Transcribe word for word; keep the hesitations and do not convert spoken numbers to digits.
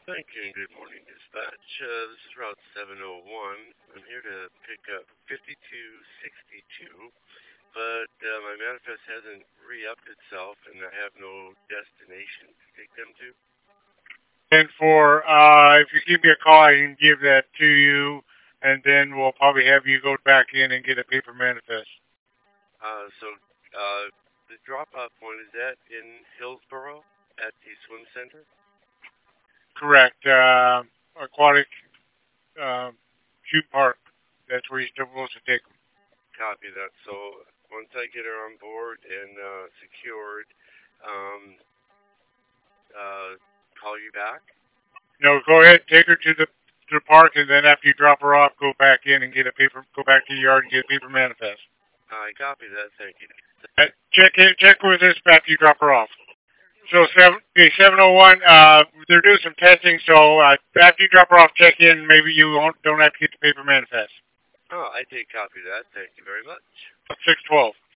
Thank you and good morning, dispatch. Uh, this is Route seven oh one. I'm here to pick up fifty-two sixty-two, but uh, my manifest hasn't re-upped itself, and I have no destination to take them to. And for, uh, if you give me a call, I can give that to you, and then we'll probably have you go back in and get a paper manifest. Uh, so uh, the drop-off point, is that in Hillsboro at the swim center? Correct. Uh, aquatic uh, shoot park. That's where you're supposed to take them. Copy that. So once I get her on board and uh, secured, um, uh, call you back? No, go ahead, take her to the to the park, and then after you drop her off, go back in and get a paper. Go back to the yard and get a paper manifest. I copy that. Thank you. Uh, check it. Check with us after you drop her off. So seven seven oh one. Uh, they're doing some testing. So uh, after you drop her off, check in. Maybe you won't, don't have to get the paper manifest. Oh, I take copy of that. Thank you very much. Six twelve.